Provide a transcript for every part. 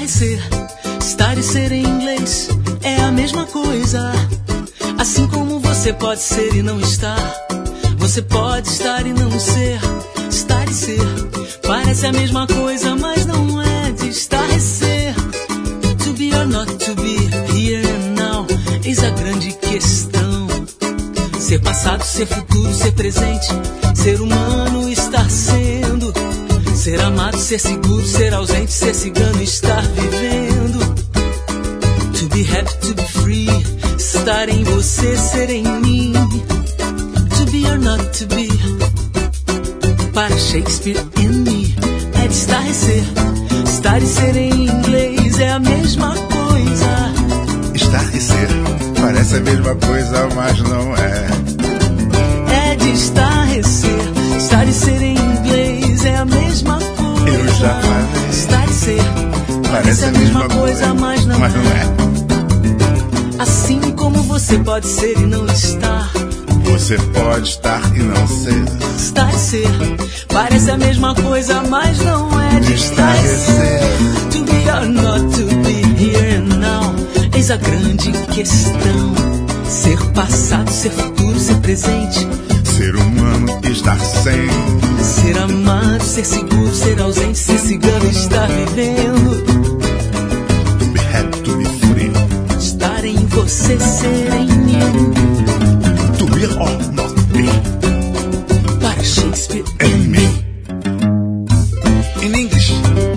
e ser. Estar e ser em inglês é a mesma coisa. Assim como você pode ser e não estar, você pode estar e não ser. Estar e ser parece a mesma coisa, mas não é. De estar e ser, to be or not to be, here and now, eis a grande questão. Ser passado, ser futuro, ser presente, ser humano, estar sendo. Ser amado, ser seguro, ser ausente, ser cigano, estar vivendo. To be happy, to be free, estar em você, ser em mim. To be or not to be, para Shakespeare in me, é de estar e ser. Estar e ser em inglês é a mesma coisa. Estar e ser parece a mesma coisa, mas não é. É de estar e ser. Estar e ser em inglês é a mesma coisa. Eu já falei. Estar e ser Parece a mesma coisa, mas não é. Assim como você pode ser e não estar, Você pode estar e não ser. estar e ser parece a mesma coisa, mas não é. De estar e ser. To be or not to be, here and now, eis a grande questão. Ser passado, ser futuro, ser presente, Ser humano, estar sem. ser amado, ser seguro, ser ausente, ser cigano, estar vivendo. To be happy, to be free. Estar em você, ser em mim. To be or not be. Para Shakespeare In me. In English.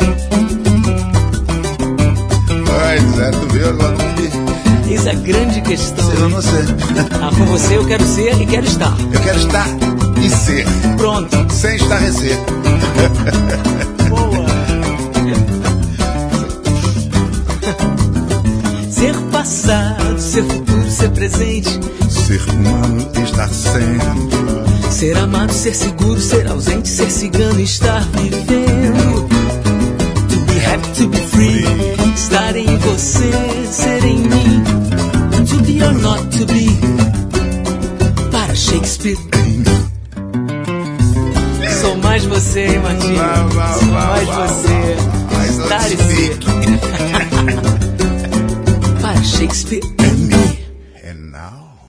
Pois é, to be or not be. eis a grande questão. Ser ou não ser. Ah, com você eu quero ser e quero estar. Eu quero estar e ser. Pronto. Sem estar e ser. Boa. Ser passado, ser futuro, ser presente, Ser humano, estar sendo. ser amado, ser seguro, ser ausente, ser cigano, estar vivendo. To be happy, to be free, estar em você, ser em mim. To be or not to be, para Shakespeare. Sou mais você, hein, Martinho? Sou mais você. Estar e ser. Para Shakespeare.